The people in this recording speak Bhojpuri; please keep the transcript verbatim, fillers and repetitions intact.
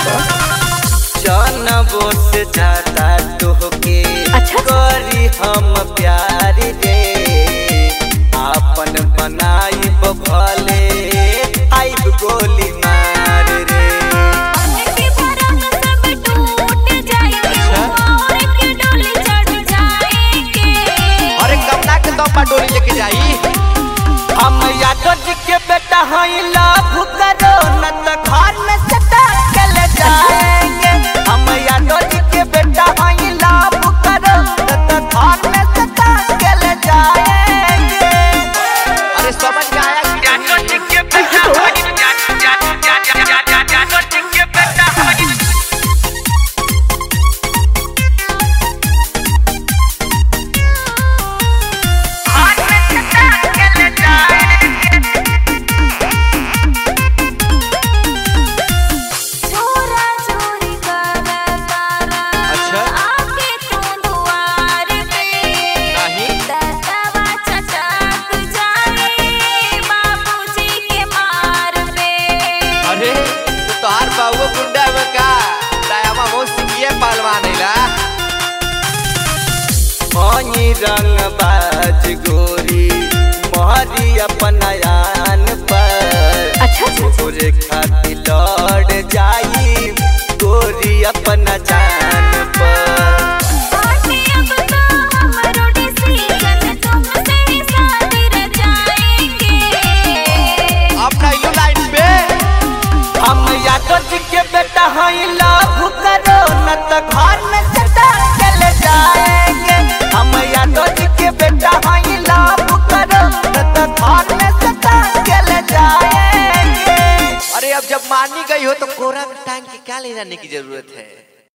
जानबो से ज्यादा तोहके अच्छा? करी हम प्यार रे आपन बनाई भले आइब गोली मार रे। अरे कमला के दम्पा डोली लेके जाई। हम यादव जी के बेटा हई लाभ करो न तो घर में सटा के ले जाएंगे। हम यादव जी के बेटा हई लाभ करो न तो घर में सटा के ले जाएंगे। अरे समझ में आया यादव जी के बेटा हई यादव जी के बेटा हई बाबू गुंडा में का दयामा बहुत सिंगिए पहलवान हैला। पानी रंग बाज गोरी मोहरी अपना यान पर अच्छा तोरे खातिर लड़ जाई गोरी अपना जान पर। हम यादव जी के बेटा हई लाभ करो न तो घर में सटा के ले जाएंगे। हम यादव जी के बेटा हई लाभ करो न तो घर में सटा के ले जाएंगे। अरे अब जब मानी गई हो तो कोरा में टांग के क्या ले जाने की जरूरत है।